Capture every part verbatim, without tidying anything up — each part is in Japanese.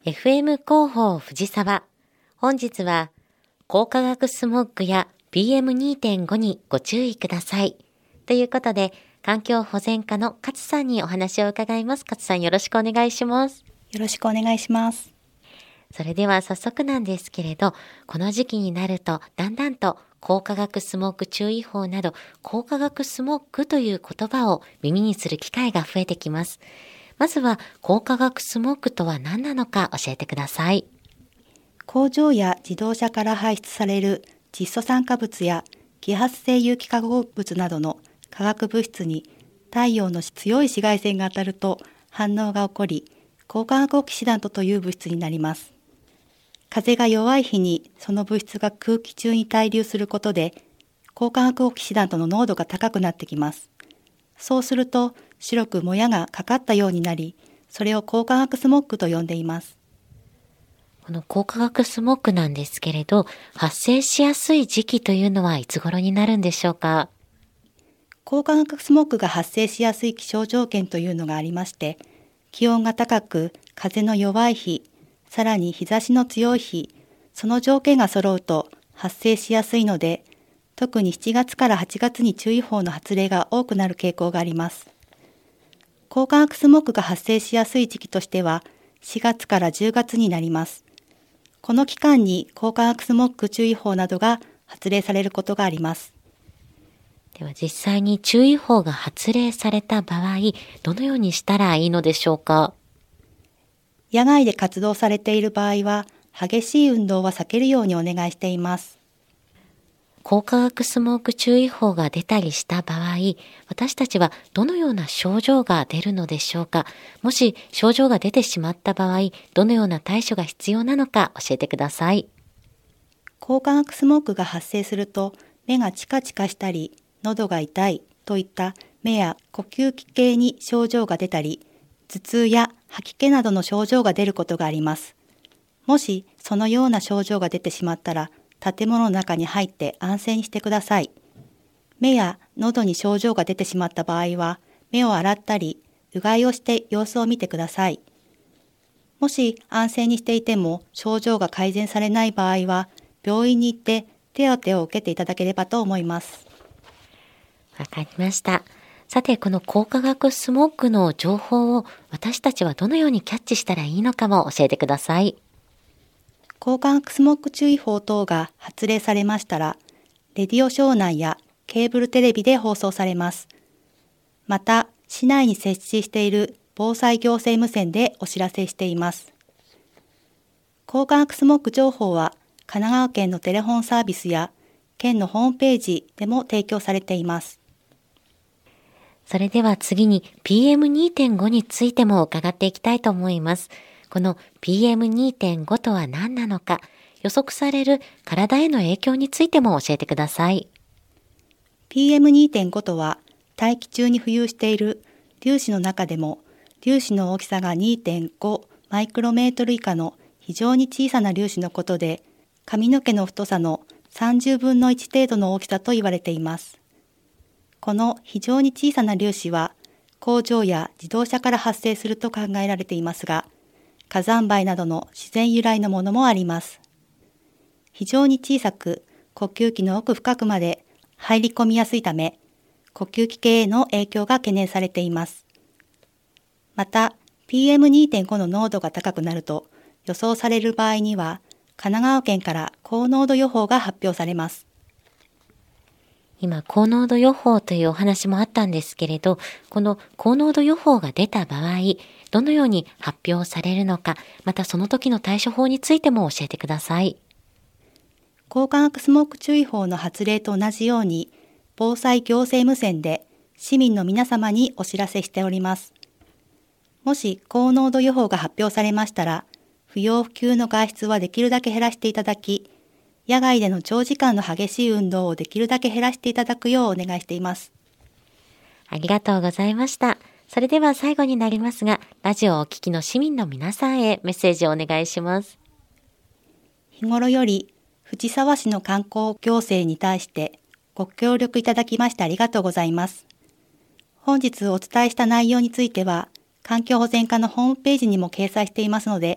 エフエム 広報藤沢。本日は光化学スモッグや ピーエムにてんご にご注意ください。ということで、環境保全課の勝さんにお話を伺います。勝さん、よろしくお願いします。 よろしくお願いします。 それでは早速なんですけれど、この時期になるとだんだんと光化学スモッグ注意報など、光化学スモッグという言葉を耳にする機会が増えてきます。まずは光化学スモッグとは何なのか教えてください。 工場や自動車から排出される窒素酸化物や揮発性有機化合物などの化学物質に太陽の強い紫外線が当たると反応が起こり、光化学オキシダントという物質になります。風が弱い日にその物質が空気中に滞留することで、光化学オキシダントの濃度が高くなってきます。そうすると白くもやがかかったようになり、それを光化学スモッグと呼んでいます。 この光化学スモッグなんですけれど、発生しやすい時期というのはいつ頃になるんでしょうか？ 光化学スモッグが発生しやすい気象条件というのがありまして、気温が高く、風の弱い日、さらに日差しの強い日、その条件が揃うと発生しやすいので、特にしちがつからはちがつに注意報の発令が多くなる傾向があります。光化学スモッグが発生しやすい時期としては、しがつからじゅうがつになります。この期間に光化学スモッグ注意報などが発令されることがあります。 では実際に注意報が発令された場合、どのようにしたらいいのでしょうか？ 野外で活動されている場合は、激しい運動は避けるようにお願いしています。 光化学スモッグ注意報が出たりした場合、私たちはどのような症状が出るのでしょうか？もし症状が出てしまった場合、どのような対処が必要なのか教えてください。 光化学スモッグが発生すると、目がチカチカしたり、喉が痛いといった目や呼吸器系に症状が出たり、頭痛や吐き気などの症状が出ることがあります。もしそのような症状が出てしまったら、建物の中に入って安静にしてください。目や喉に症状が出てしまった場合は、目を洗ったり、うがいをして様子を見てください。もし安静にしていても症状が改善されない場合は、病院に行って手当てを受けていただければと思います。 わかりました。さて、この光化学スモッグの情報を私たちはどのようにキャッチしたらいいのかも教えてください。 光化学スモッグ注意報等が発令されましたら、レディオ湘南やケーブルテレビで放送されます。また、市内に設置している防災行政無線でお知らせしています。光化学スモッグ情報は、神奈川県のテレホンサービスや県のホームページでも提供されています。 それでは次に ピーエムにてんご についても伺っていきたいと思います。この ピーエムにてんご とは何なのか、予測される体への影響についても教えてください。 ピーエムにてんご とは、大気中に浮遊している粒子の中でも、粒子の大きさが にてんご マイクロメートル以下の非常に小さな粒子のことで、髪の毛の太さのさんじゅうぶんのいち程度の大きさと言われています。この非常に小さな粒子は、工場や自動車から発生すると考えられていますが、火山灰などの自然由来のものもあります。非常に小さく、呼吸器の奥深くまで入り込みやすいため、呼吸器系への影響が懸念されています。また、ピーエムにてんご の濃度が高くなると予想される場合には、神奈川県から高濃度予報が発表されます。 今、高濃度予報というお話もあったんですけれど、この高濃度予報が出た場合、どのように発表されるのか、またその時の対処法についても教えてください。 光化学スモッグ注意報の発令と同じように、防災行政無線で市民の皆様にお知らせしております。もし高濃度予報が発表されましたら、不要不急の外出はできるだけ減らしていただき、野外での長時間の激しい運動をできるだけ減らしていただくようお願いしています。 ありがとうございました。それでは最後になりますが、ラジオをお聞きの市民の皆さんへメッセージをお願いします。 日頃より藤沢市の観光行政に対してご協力いただきましてありがとうございます。本日お伝えした内容については、環境保全課のホームページにも掲載していますので、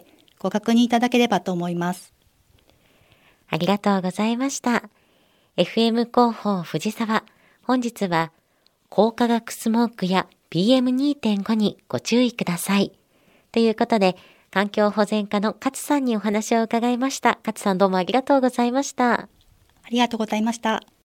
ご確認いただければと思います。 ありがとうございました。エフエム 広報藤沢、本日は光化学スモークや ピーエムにてんご にご注意ください。ということで、環境保全課の勝さんにお話を伺いました。勝さんどうもありがとうございました。 ありがとうございました。